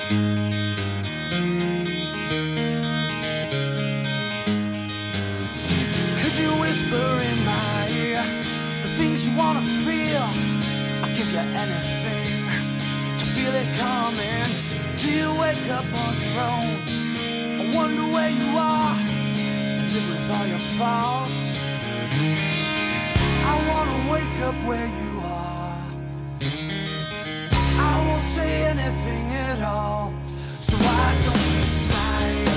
Could you whisper in my ear the things you wanna feel? I'll give you anything to feel it coming. Do you wake up on your own? I wonder where you are and live with all your faults. I wanna wake up where you are. I won't say anything at all, so why don't you slide?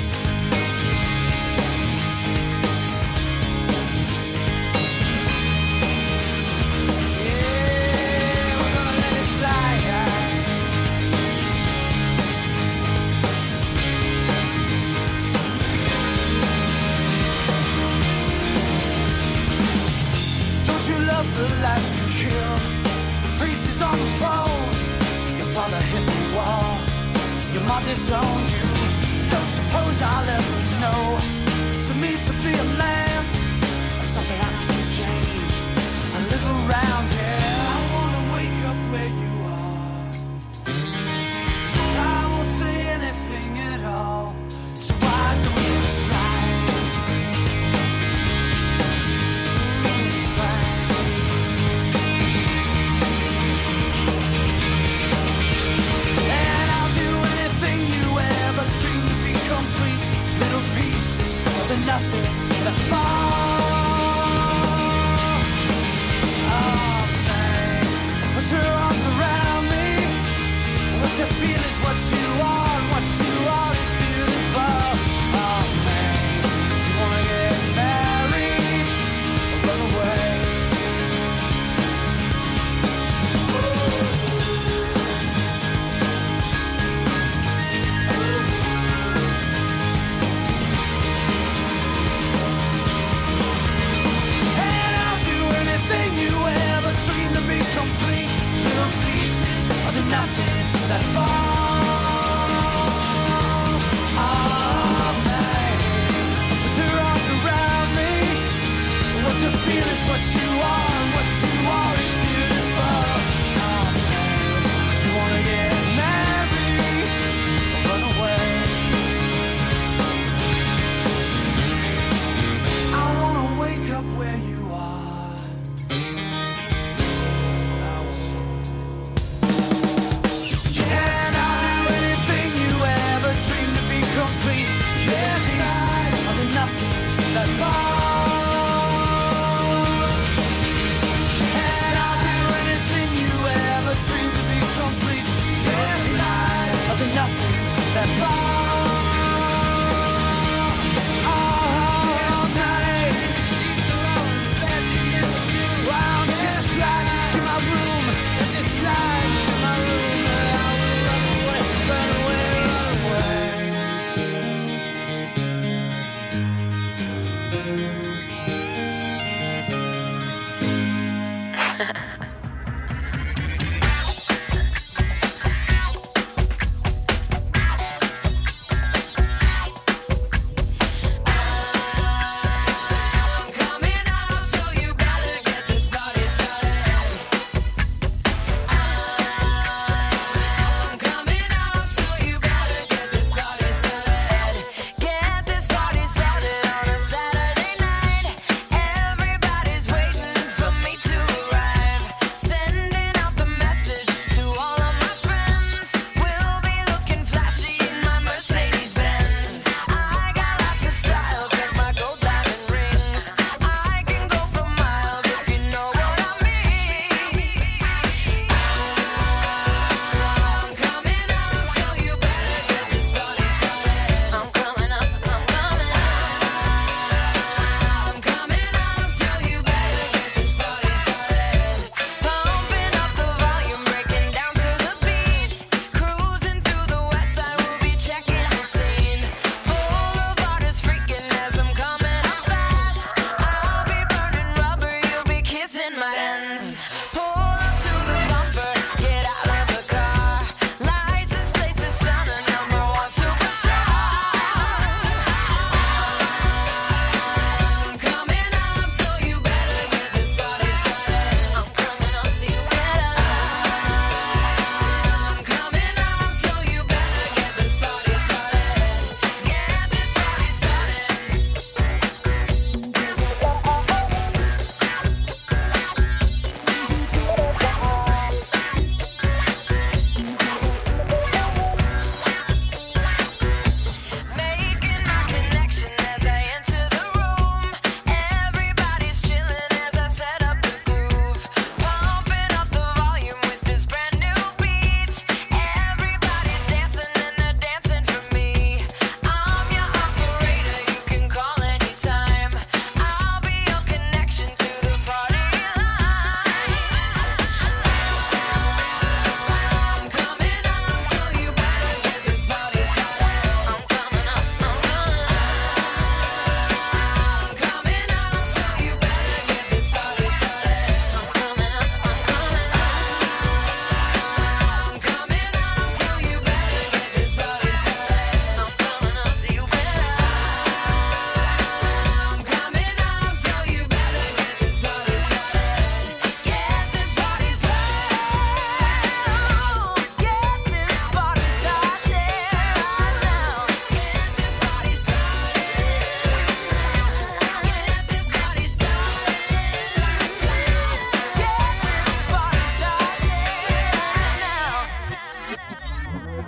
The life you killed, the priest is on the phone. Your father hit the wall, your mom disowned you. Don't suppose I'll ever know what it means to be a man, or something I can change. I live around here. I wanna wake up where you are. I won't say anything at all, so why don't you slide? Nothing that fall. Oh, babe, put your arms around me. What you feel is what you are, and what you are is beautiful. Oh, babe, you wanna get married or run away? Complete little pieces of the nothing that fall. Oh, babe, put your arms around me. What you feel is what you are, and what you are is beautiful. Oh, babe, do you wanna get married or run away? I wanna wake up where you are. That fall. And I'll do anything you ever dreamed to be complete. Yes, of the nothing that fall. All night. Wow, just slide into my room. Just slide into my room. And I will run away, run away, run away.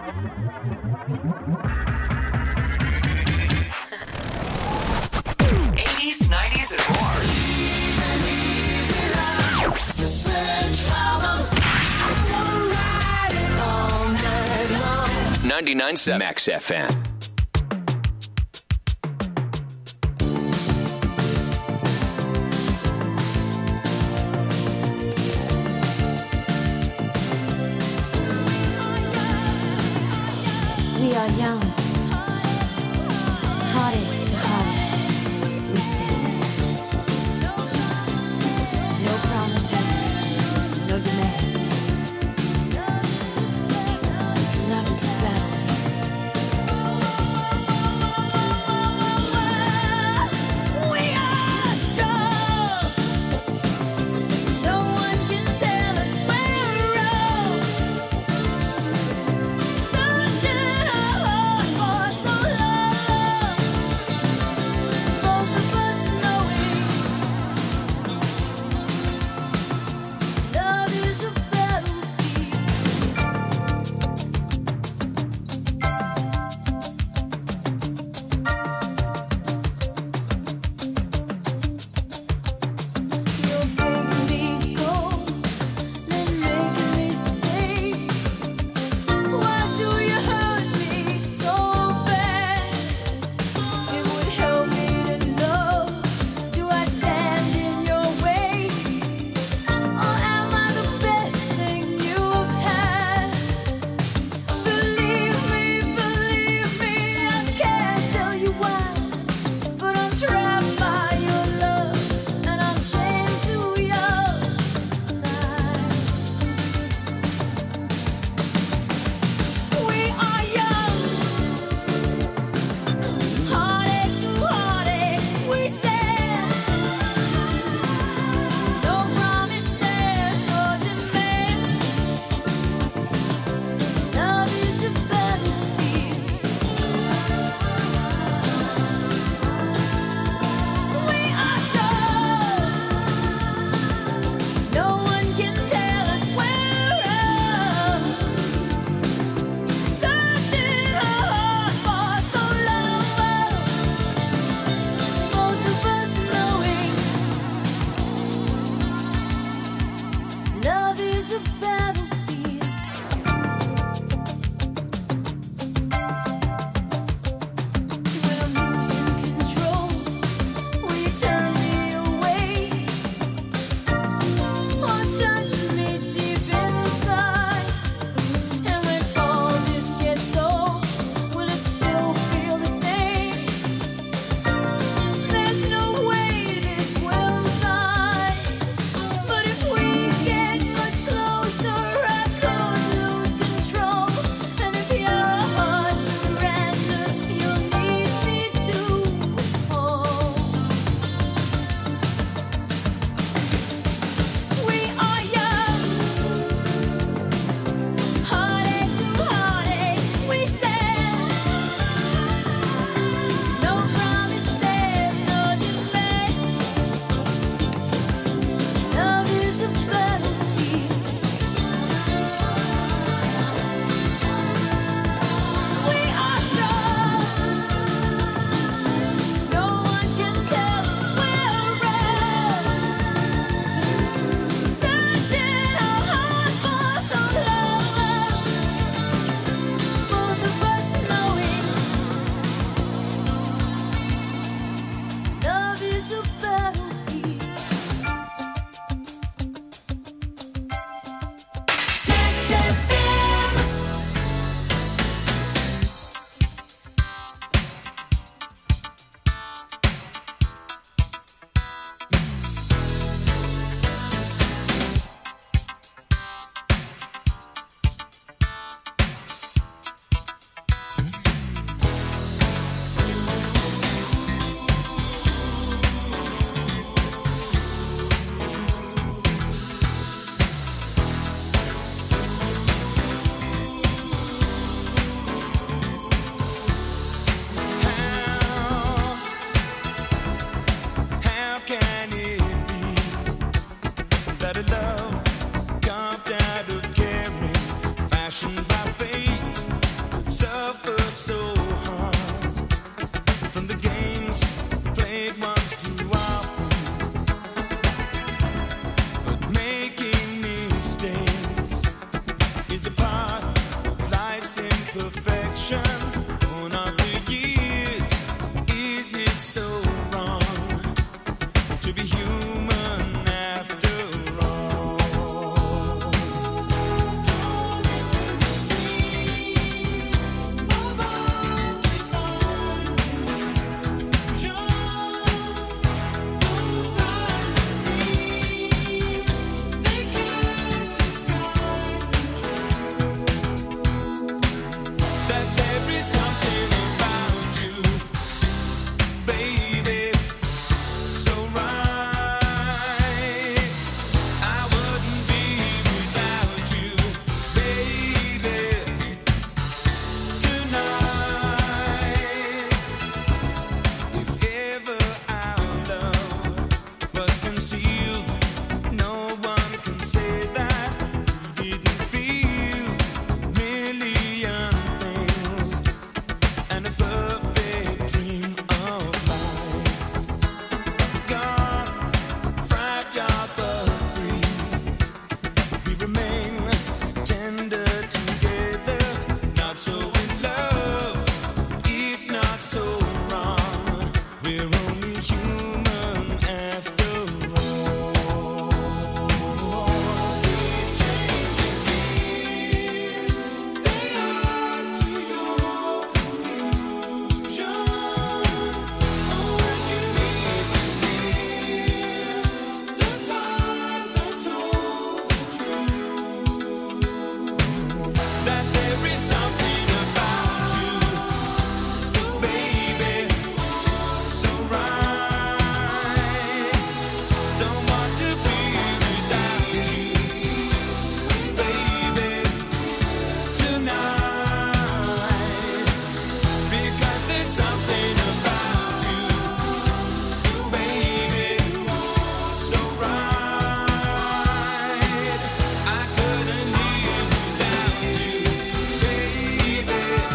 '80s, '90s, and more. 99.7 Max FM. We are young, hearted to heart, we stand. No promises, no demands. Love is a battlefield. We are strong. No one can tell us we're wrong. Searching our hearts for so long. Both of us knowing love is a battlefield. reflections on of the years. Is it so wrong to be human after all? Drawn into the stream of undefined illusion, those diamond dreams, they can't disguise the truth that there is something about you, baby, so right. I wouldn't be without you, baby, tonight. If ever our love was concealed, no one can say that we didn't feel million things and a perfect dream of life. Gone, fragile but free, we remain tender together, not so in love. It's not so wrong. We're only human after all. These changing keys, they add to your confusion. Oh, when you need to hear the time that told the truth that there is something about you, baby, so right. Don't want to be without you, baby, tonight. Because there's something about you, baby, so right. I couldn't live without you, baby,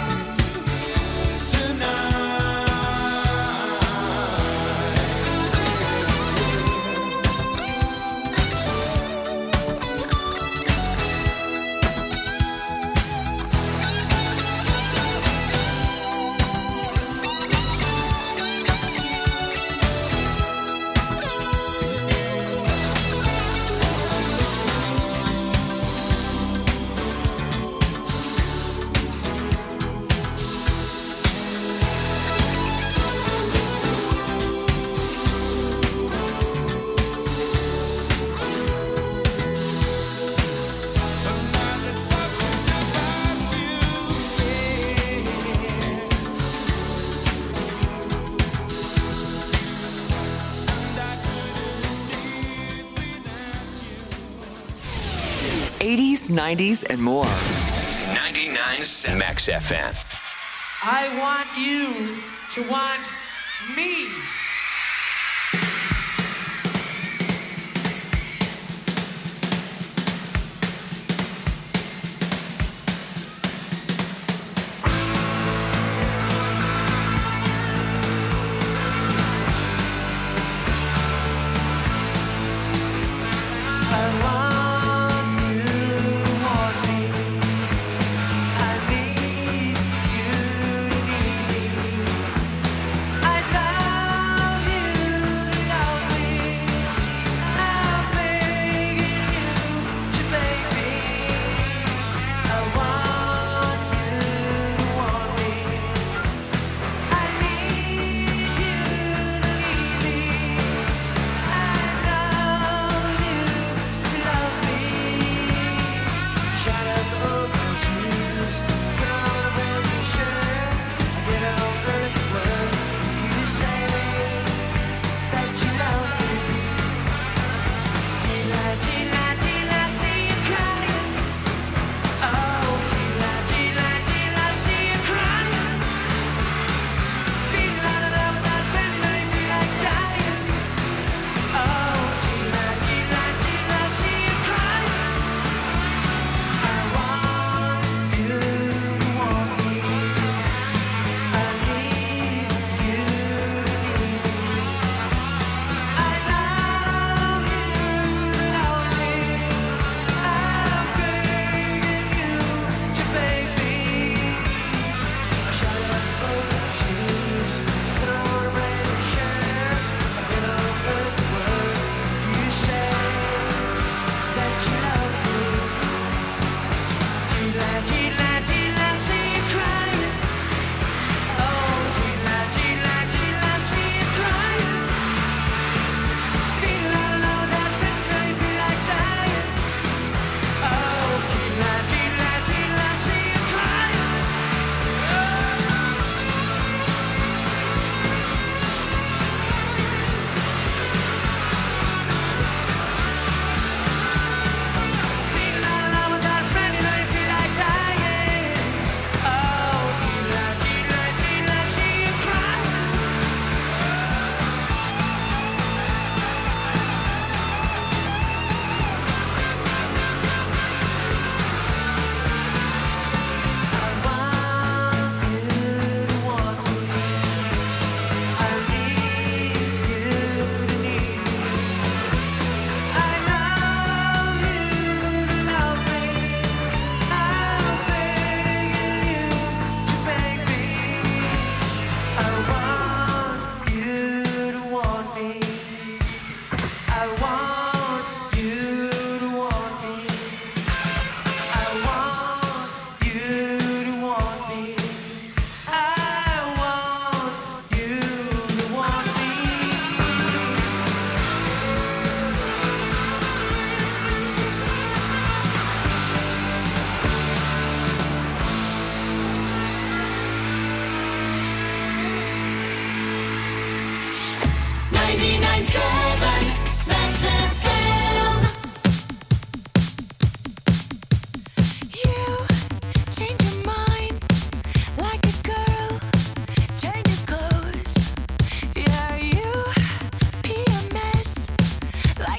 another something about you, and I couldn't live without you. 80s, 90s, and more. 99 Max FM. I want you to want me. I want you to want me. I need you to need me. I love 99.7 Max FM. You change your mind like a girl changes clothes. Yeah, you be a mess like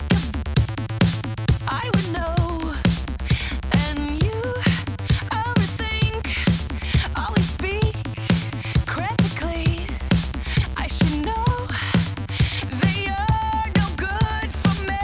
I would know. And you overthink, always speak critically. I should know that you're no good for me.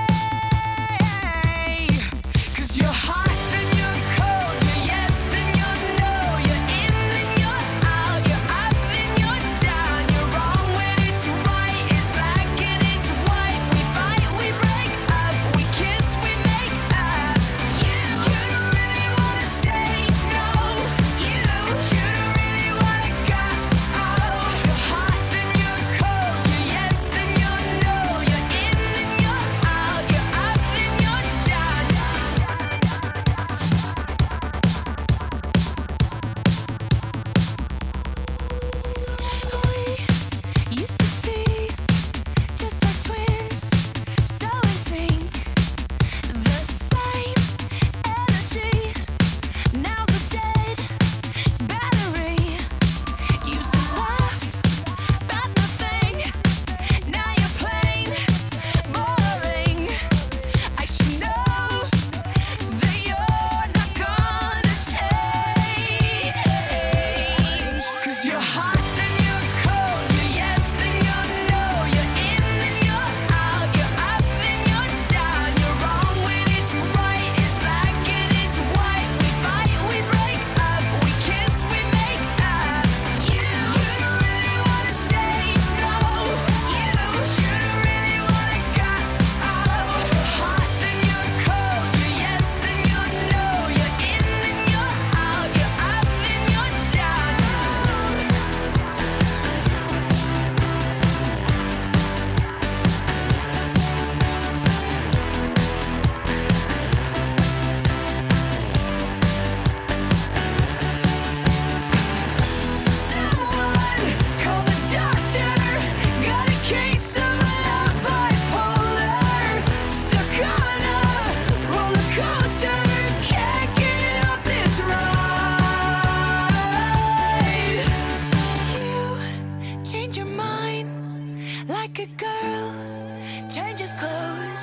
'Cause you're hot, then you're cold, you're yes, then you're no, you're in, then you're out, you're up, then you're down, you're wrong when it's right, it's black and it's white. We fight, we break up, we kiss, we make up. You don't really wanna stay, no. You don't really wanna go. You're hot, then you're cold, you're yes, then you're no, you're in, then you're out, you're up, then you're down. We used to be just like twins, so in sync. The same energy, now's a dead battery. Used to laugh about nothing, now you're plain boring. I should know that you're not gonna change. 'Cause you're hot, then you're cold, you're yes, then you're no, you're in, then you're out, you're up, then you're down, you're wrong when it's right, it's black and it's white. We fight, we break up, we kiss, we make up. You don't really wanna stay, no. You shouldn't really wanna go. You're hot, then you're cold, you're yes, then you're no, you're in, then you're out, you're up, then you're down. 'Someone call the doctor. Got a case of love bipolar. Stuck on a roller coaster. Can't get off this ride. You change your mind like a girl changes clothes.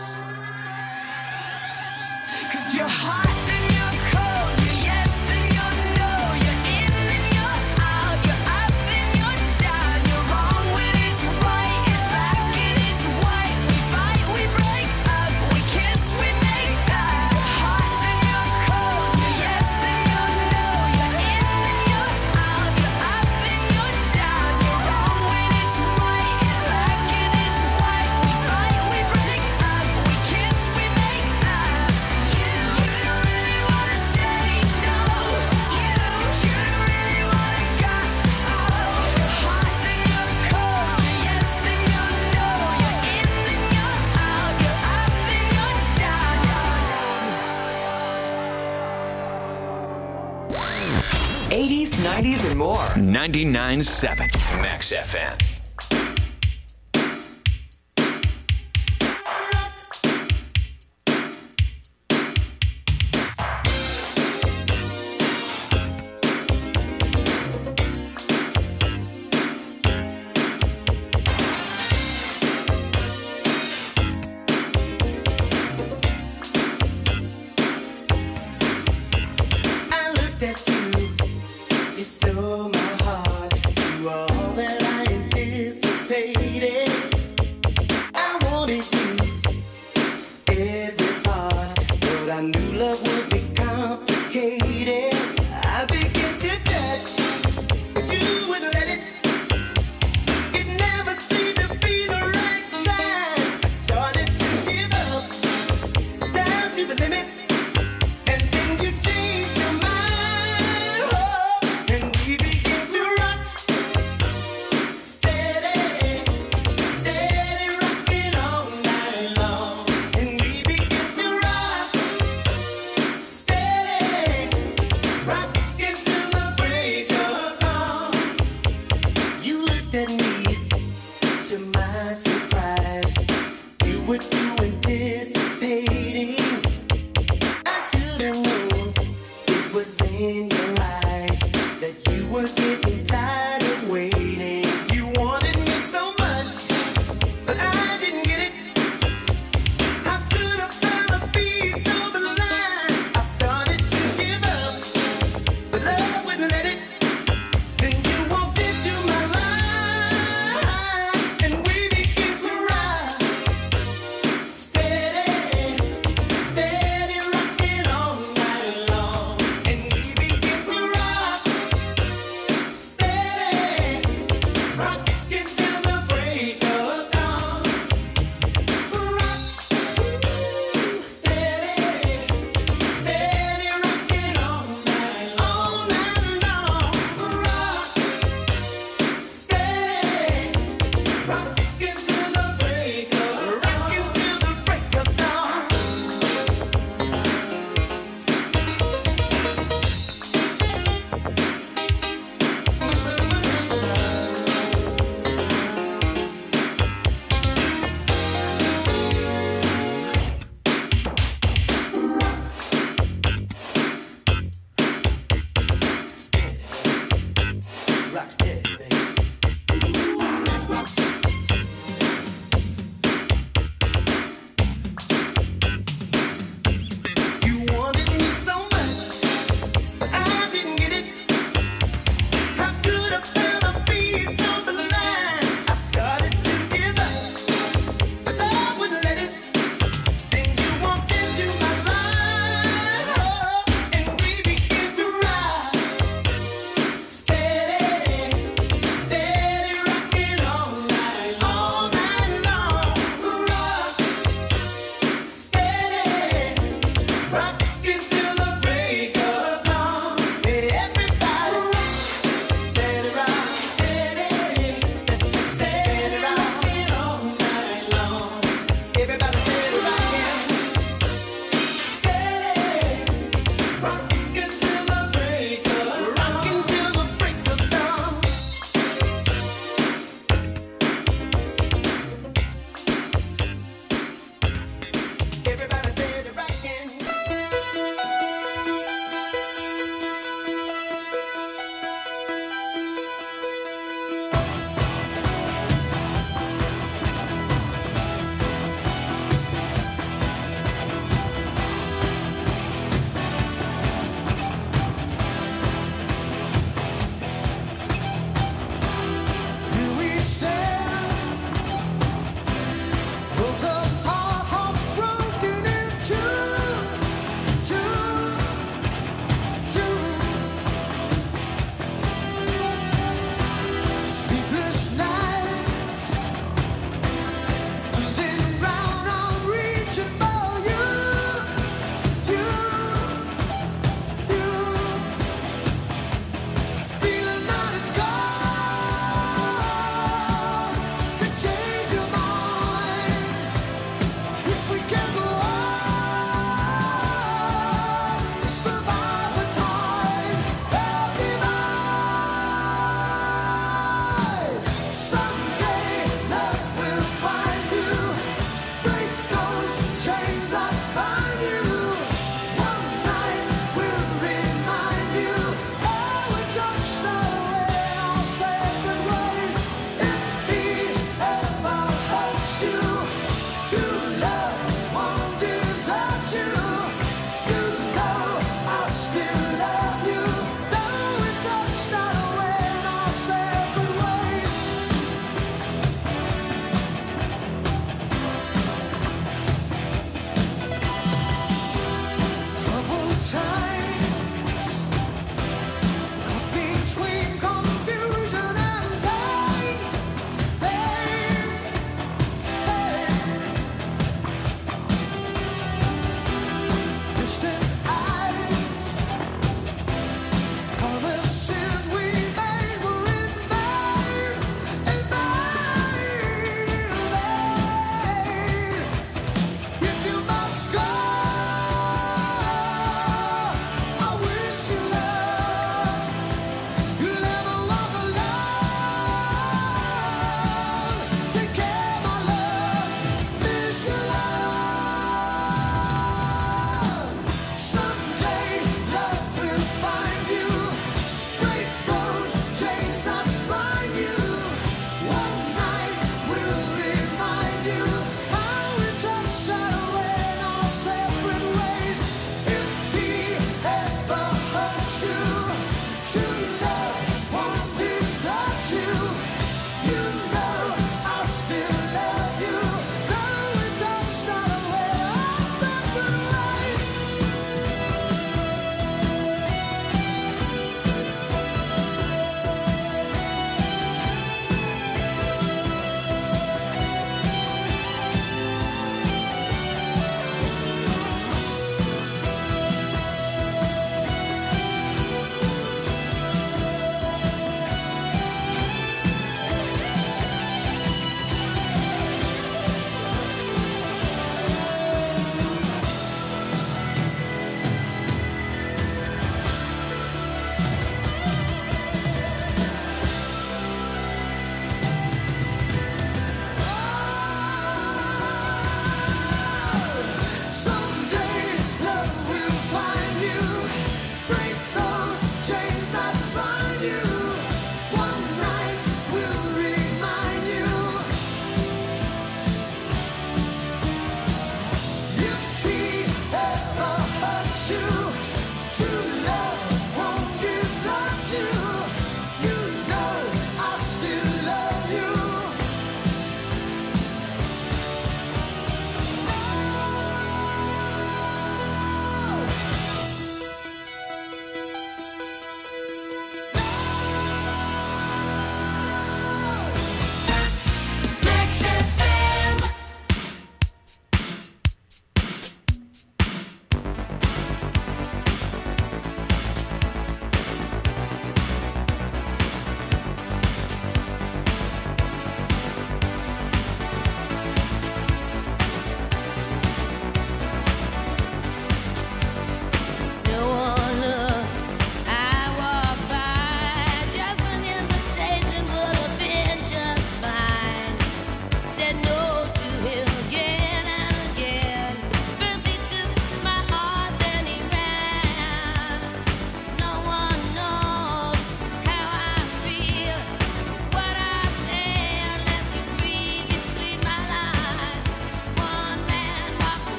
'Cause you're hot, then you're cold, you're yes, then you're no, you're in, then you're out, you're up, then you're down, you're wrong when it's right, it's black and it's white. We fight, we break up, we kiss, we make up. You're hot, then you're cold, you're yes, then you're no, you're in, then you're out, you're up, then you're down, you're wrong when it's right, it's black and it's white. We fight, we break up, we kiss, we make up. You don't really wanna stay, no. You shouldn't really wanna go. You're hot, then you're cold, you're yes, then you're no, you're in, then you're out, you're up, then you're down. 80s, 90s, and more. 99.7 Max FM. I looked at you, you stole my heart. You are all that I anticipated. I wanted you, every part, but I knew love would be complicated. I began to touch, but you wouldn't let it. It never seemed to be the right time. I started to give up, down to the limit. And then you changed your mind, oh, and we began to rock. were getting tired of waiting. You wanted me so much, but I didn't get it. How could I finally be so blind? I started to give up, but love wouldn't let it. Then you walked into my life, and we began to ride. Steady, steady rocking all night long, and we began to rock. Steady, rocking till the break of dawn. Rock, steady, steady rocking all night long. Rock, steady, rocking till the break of dawn. Rock steady, baby. You wanted me so much, but I didn't get it. How could I finally be so blind? I started to give up, but love wouldn't let it. Then you walked into my life, and we began to ride. Steady,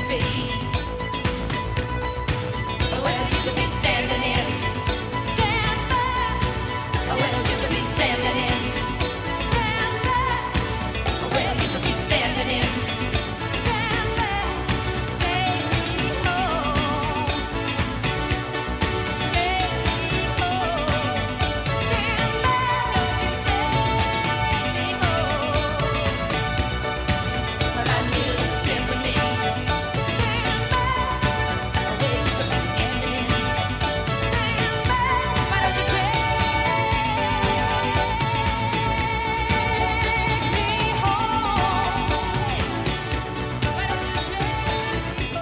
be. Well, you could be standing in. Stand back. Well, you could be standing in. Stand back. Well, you could be standing in. Stand back. Take me home. Take me home. Stand back. Take me home. But I need a little sympathy. Stand back. Well, you could be standing in. Stand back. Why don't you take me home? Why don't you take me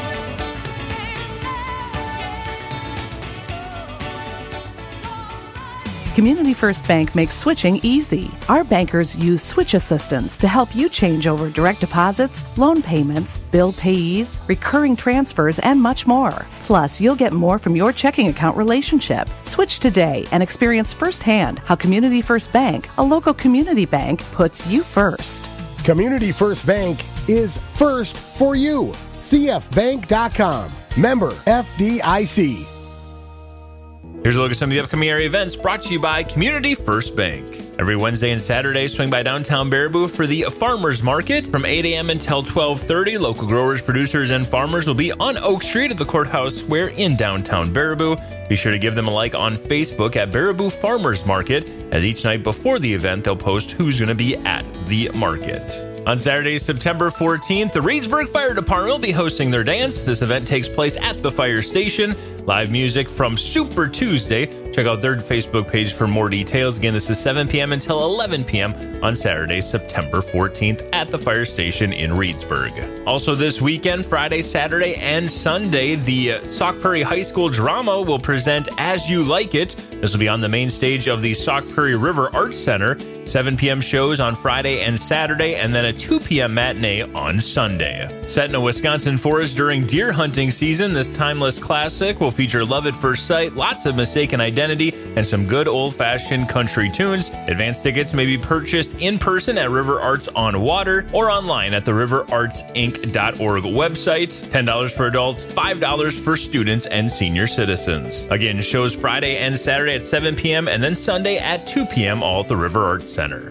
home? Community First Bank makes switching easy. Our bankers use switch assistance to help you change over direct deposits, loan payments, bill payees, recurring transfers, and much more. Plus, you'll get more from your checking account relationship. Switch today and experience firsthand how Community First Bank, a local community bank, puts you first. Community First Bank is first for you. CFBank.com. Member FDIC. Here's a look at some of the upcoming area events brought to you by Community First Bank. Every Wednesday and Saturday, swing by downtown Baraboo for the Farmers Market. From 8 a.m. until 12:30, local growers, producers, and farmers will be on Oak Street at the Courthouse Square in downtown Baraboo. Be sure to give them a like on Facebook at Baraboo Farmers Market, as each night before the event, they'll post who's going to be at the market. On Saturday, September 14th, the Reedsburg Fire Department will be hosting their dance. This event takes place at the fire station. Live music from Super Tuesday. Check out their Facebook page for more details. Again, this is 7 p.m. until 11 p.m. on Saturday, September 14th at the fire station in Reedsburg. Also this weekend, Friday, Saturday, and Sunday, the Sauk Prairie High School Drama will present As You Like It. This will be on the main stage of the Sauk Prairie River Arts Center. 7 p.m. shows on Friday and Saturday, and then a 2 p.m. matinee on Sunday. Set in a Wisconsin forest during deer hunting season, this timeless classic will feature Love at First Sight, lots of Mistaken Identity, and some good old-fashioned country tunes. Advance tickets may be purchased in person at River Arts on Water or online at the riverartsinc.org website. $10 for adults, $5 for students and senior citizens. Again, shows Friday and Saturday at 7 p.m. and then Sunday at 2 p.m. all at the River Arts Center.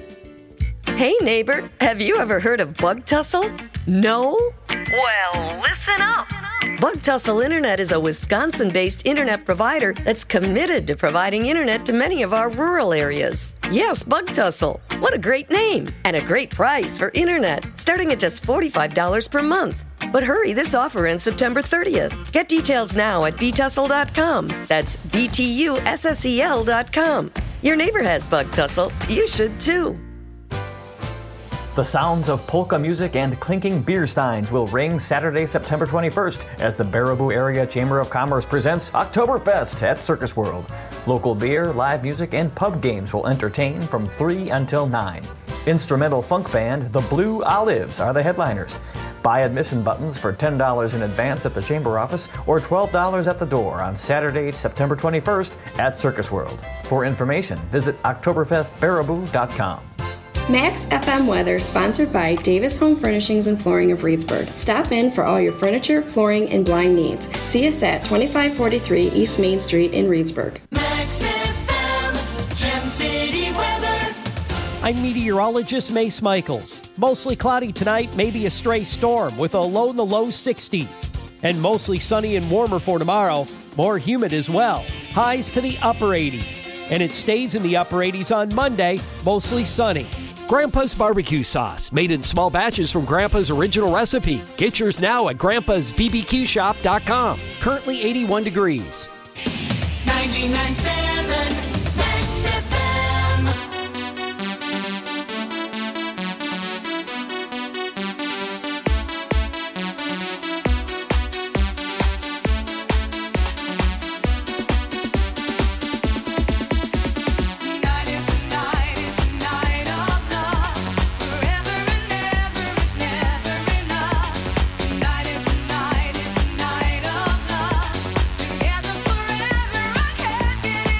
Hey neighbor, have you ever heard of Bug Tussle? No? Well, listen up. Bug Tussle Internet is a Wisconsin-based internet provider that's committed to providing internet to many of our rural areas. Yes, Bug Tussle. What a great name and a great price for internet, starting at just $45 per month. But hurry, this offer ends September 30th. Get details now at btussle.com. That's BTUSSEL.com. Your neighbor has Bug Tussle. You should too. The sounds of polka music and clinking beer steins will ring Saturday, September 21st as the Baraboo Area Chamber of Commerce presents Oktoberfest at Circus World. Local beer, live music, and pub games will entertain from 3 until 9. Instrumental funk band The Blue Olives are the headliners. Buy admission buttons for $10 in advance at the Chamber office or $12 at the door on Saturday, September 21st at Circus World. For information, visit OktoberfestBaraboo.com. Max FM Weather, sponsored by Davis Home Furnishings and Flooring of Reedsburg. Stop in for all your furniture, flooring, and blind needs. See us at 2543 East Main Street in Reedsburg. Max FM, Gem City weather. I'm meteorologist Mace Michaels. Mostly cloudy tonight, maybe a stray storm with a low in the low 60s. And mostly sunny and warmer for tomorrow, more humid as well. Highs to the upper 80s. And it stays in the upper 80s on Monday, mostly sunny. Grandpa's barbecue sauce, made in small batches from Grandpa's original recipe. Get yours now at grandpa'sbbqshop.com. Currently 81 degrees. 99.7 Max FM. Together forever, I can't get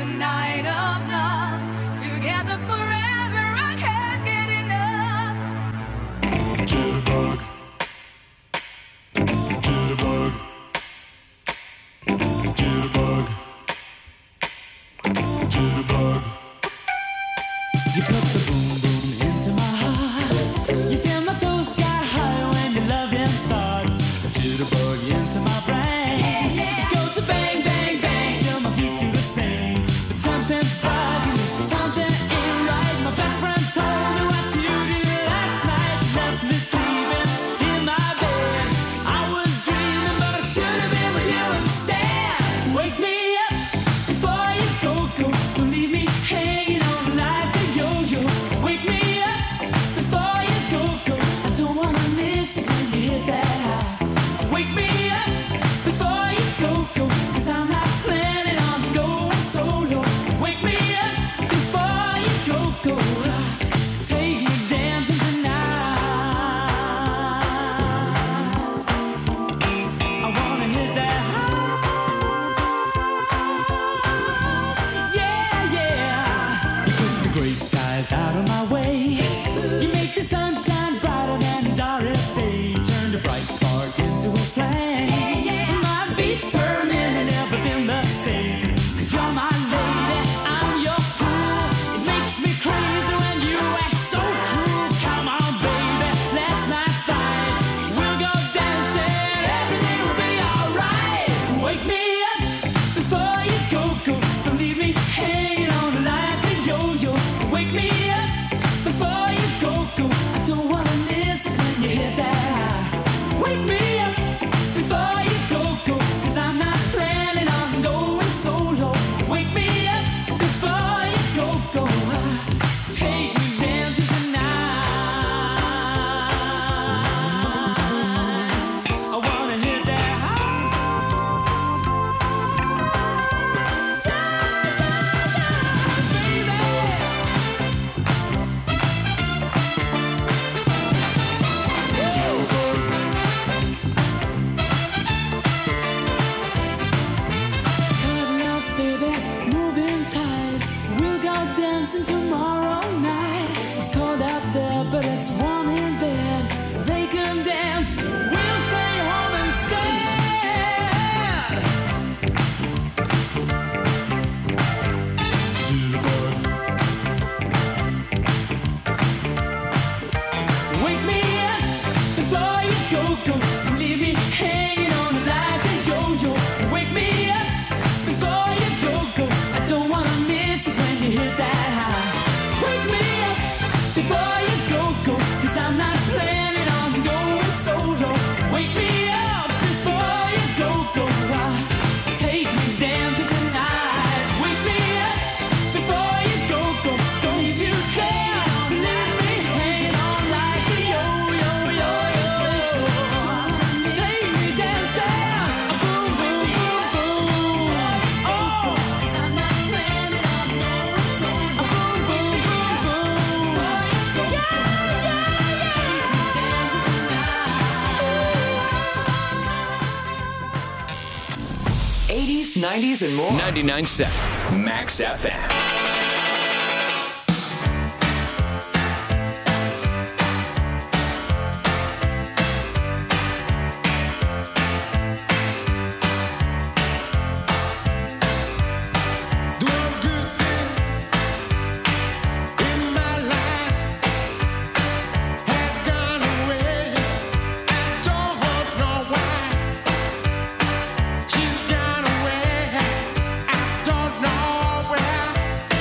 a night of love. Together forever, I can't get enough. Jitterbug. Jitterbug. Jitterbug. Jitterbug. You put the boom boom into my heart. You send my soul sky high when your loving starts. A jitterbug into my brain. It goes to bang, bang, bang till my feet do the same. But something's bugging, something ain't right. My best friend told me what you did last night. You left me sleeping in my bed. I was dreaming, but I should have been with you instead. Wake me up before you go, go. Don't leave me hanging on like a yo-yo. Wake me up before you go, go. I don't wanna miss it when you hit that high. Wake me up before you go, go. 'Cause I'm not planning on going solo. Wake me up before you go, go. Take me dancing tonight. I wanna hit that high. Yeah, yeah. You put the gray skies out of my way. You make the sunshine brighter than Doris Day. Turn the bright spark into a flame. My beats per minute never been the same. 'Cause you're my lady, I'm your fool. It makes me crazy when you act so cruel. Come on, baby, let's not fight. We'll go dancing, everything will be alright. Wake me up before you go, go. Don't leave me hanging on like a yo-yo. Wake me up before you go, go. I don't wanna miss it when you hit that high. Wake me up before you go, go. 'Cause I'm not planning on going solo. Wake me up before you go, go. Take me dancing tonight. I wanna hit that Cuddle up, baby, moving tight. We'll go dancing tomorrow night. It's cold out there, but it's warm in bed. They can dance, we'll stay home instead. Wake me up before you go, go. Don't leave me hanging on like a yo-yo. Wake me up before you go, go. I don't wanna miss it when you hit that high. Wake me up before you go, go. 'Cause I'm not planning on going solo. Wake me up before you go, go. Take me dancing tonight. Wake me up before you go, go. Don't you care to leave me hanging on like a yo-yo, yo-yo. Take me dancing, boom, boom, boom, boom. Oh, 'cause I'm not planning on going solo. Boom, boom, boom, boom. Yeah, yeah, yeah. Take me dancing tonight. 80s, 90s, and more. 99.7 Max FM. Doing good thing in my life has gone away. I don't know why she's gone away. I don't know where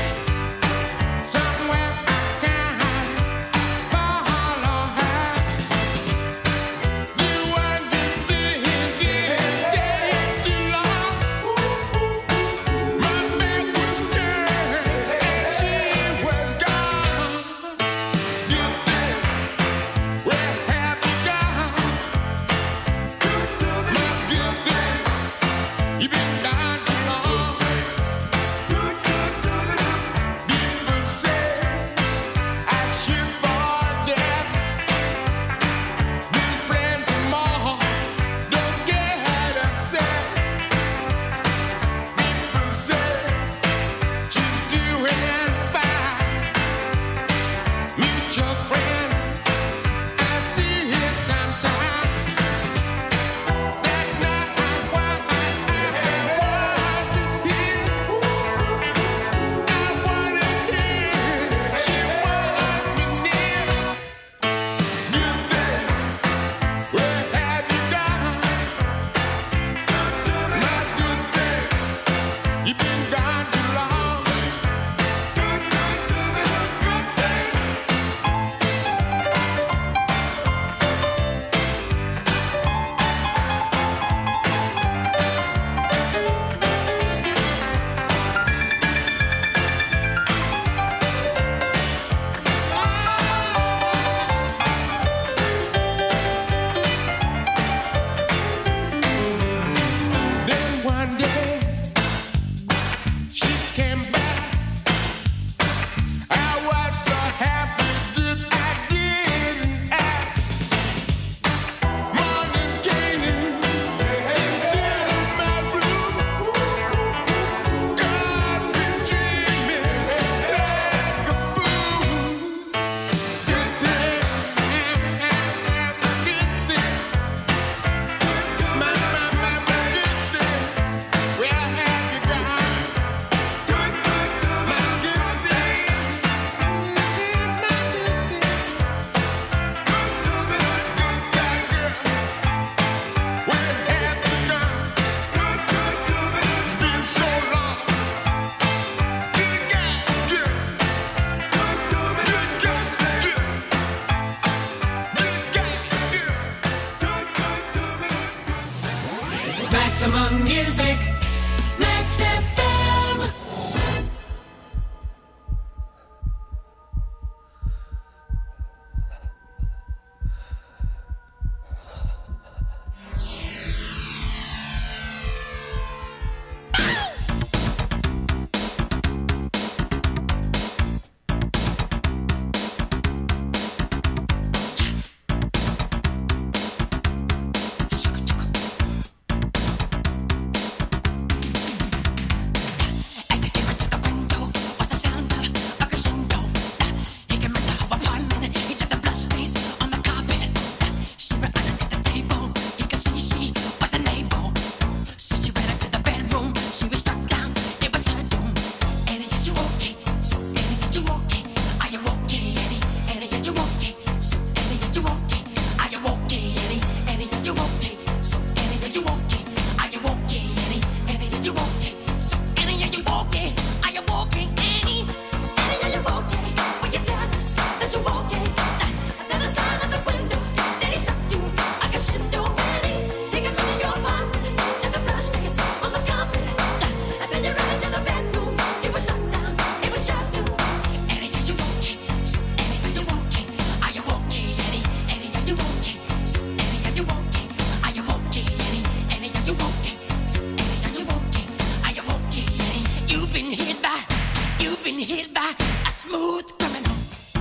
You've been hit by a smooth criminal.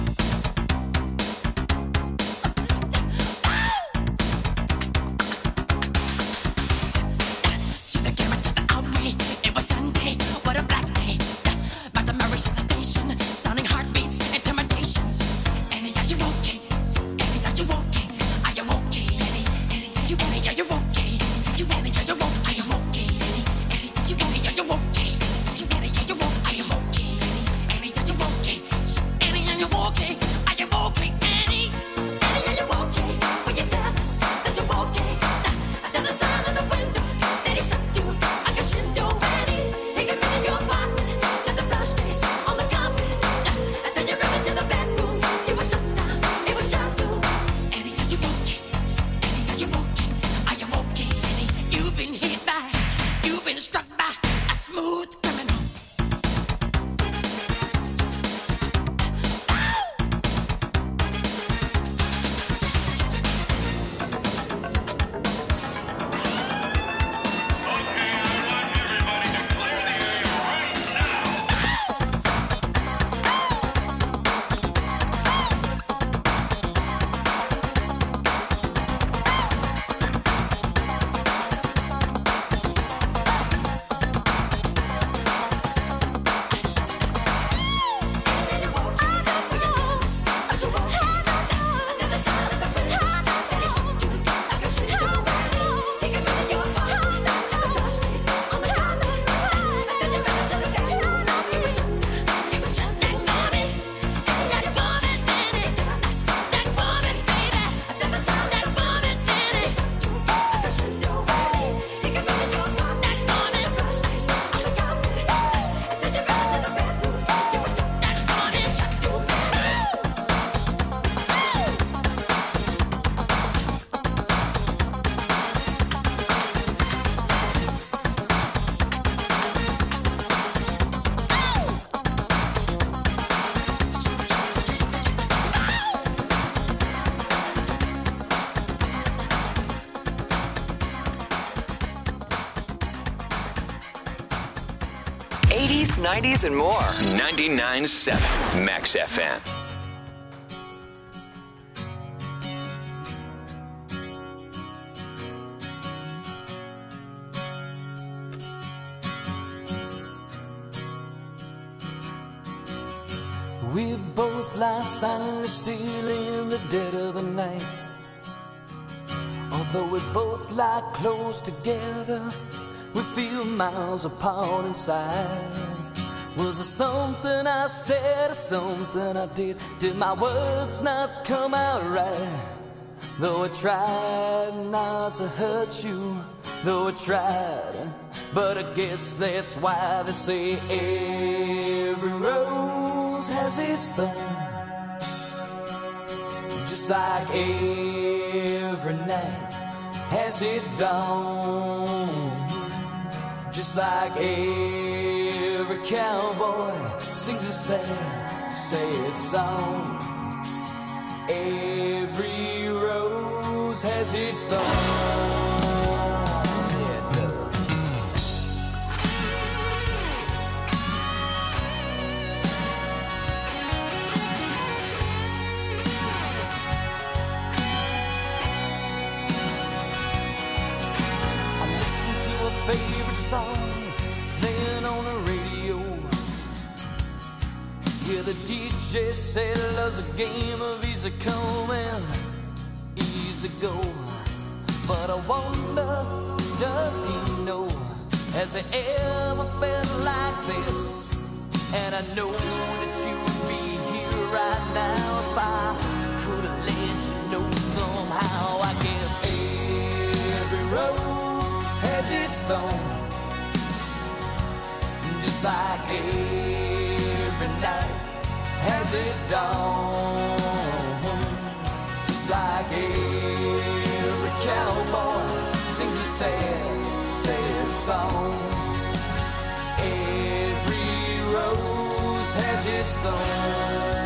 See the camera to the outway. It was Sunday, what a black day. But the marriage hesitation, sounding heartbeats, intimidations. Annie, are you okay? Annie, are you okay? Are you okay, Annie? Annie, are you okay? Are you okay? You Annie, are you okay? Are you okay, Annie? Annie, you Annie, are you okay? You Annie, are you okay? Are you okay, Annie? Annie, are you okay? Annie, are you okay? Are you okay, Annie? Annie, are you okay? Will you tell us that you're okay? At the other side of the window, that he stuck you like a shinto, Annie. He committed your part, let the blood stains on the carpet. And then you ran into the bedroom. You were struck down, it was shot too. Annie, are you okay? Annie, are you okay? Are you okay, Annie? You've been hit by, you've been struck by a smooth criminal. '80s, '90s, and more. 99.7 Max FM. We both lie silently still in the dead of the night. Although we both lie close together, we feel miles apart inside. Was it something I said or something I did? Did my words not come out right? Though I tried not to hurt you, though I tried, but I guess that's why they say every rose has its thorn. Just like every night has its dawn. Just like every cowboy sings a sad, sad song. Every rose has its thorn. Yeah, it does. I listen to a favorite song playing on the radio. Yeah, the DJ said love's a game of easy come and easy go. But I wonder, does he know? Has he ever felt like this? And I know that you'd be here right now if I could have let you know somehow. I guess every rose has its thorn. Just like every night has its dawn. Just like every cowboy sings a sad, sad song. Every rose has its thorn.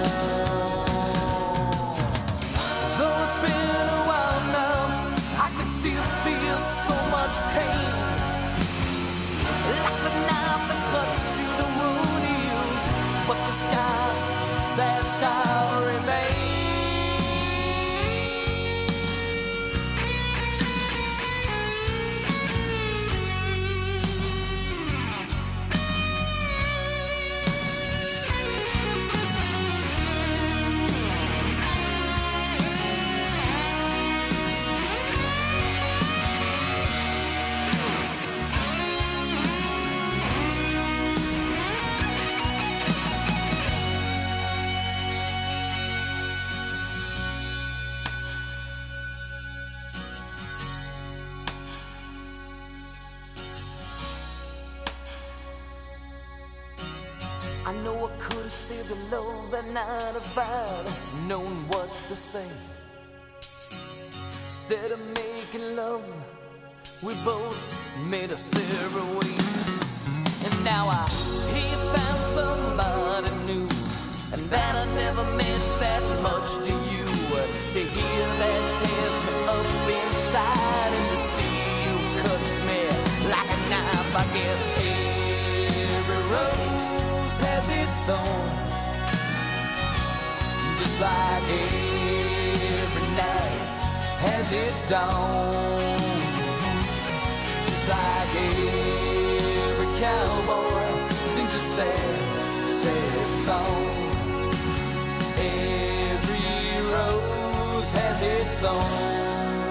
Though it's been a while now, I can still feel so much pain. Like the knife that cuts you, the wound heals, but that scar remains. I know I could have saved a love that night if I'd known what to say. Instead of making love, we both made us separate ways. And now I hear you found somebody new, and that I never meant that much to you. To hear that tears me up inside, and to see you cuts me like a knife. I guess every rose has its thorn, just like every night has its dawn, just like every cowboy sings a sad, sad song. Every rose has its thorn.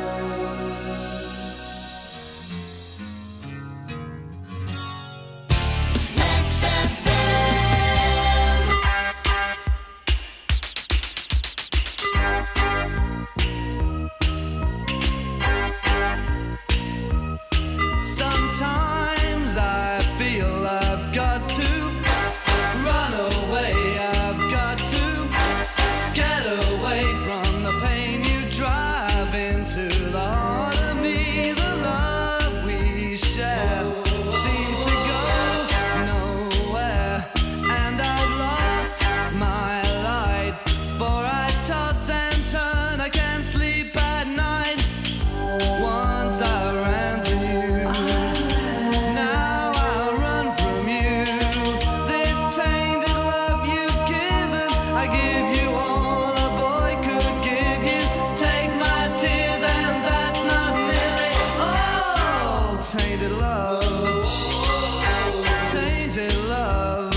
Sometimes I feel I've got to run away. I've got to get away from the pain you drive into the heart of me. The love we share seems to go nowhere, and I've lost my light. For I toss and turn, I can't sleep at night. Once I ran to you, now I run from you. This tainted love you've given, I give you all a boy could give you. Take my tears and that's not nearly all. Tainted love, tainted love.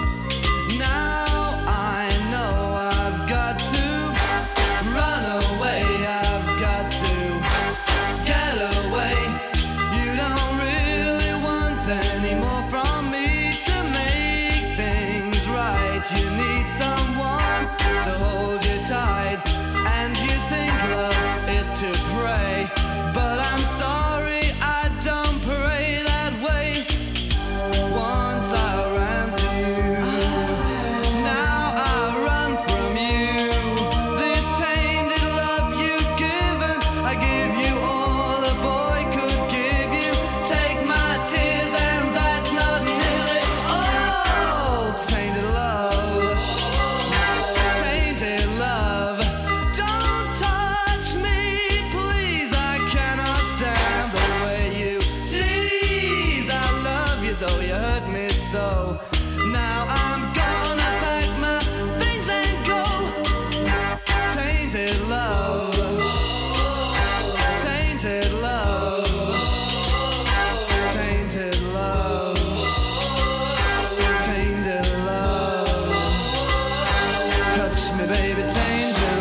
Now I know I've got to run away. I've got to get away. You don't really want any more from me to make things right. You need someone to hold you tight, and you think love is to pray, but I'm sorry, I don't pray that way. Once I ran to you, now I run from you. This tainted love you've given, I give you all a boy could give you. Take my tears and that's not nearly all. Tainted love, tainted love. Don't touch me, please, I cannot stand the way you tease. I love you though you hurt me so. Now I'm gonna pack my things and go. Tainted love, tainted love, tainted love, tainted love. Touch me, baby, tainted.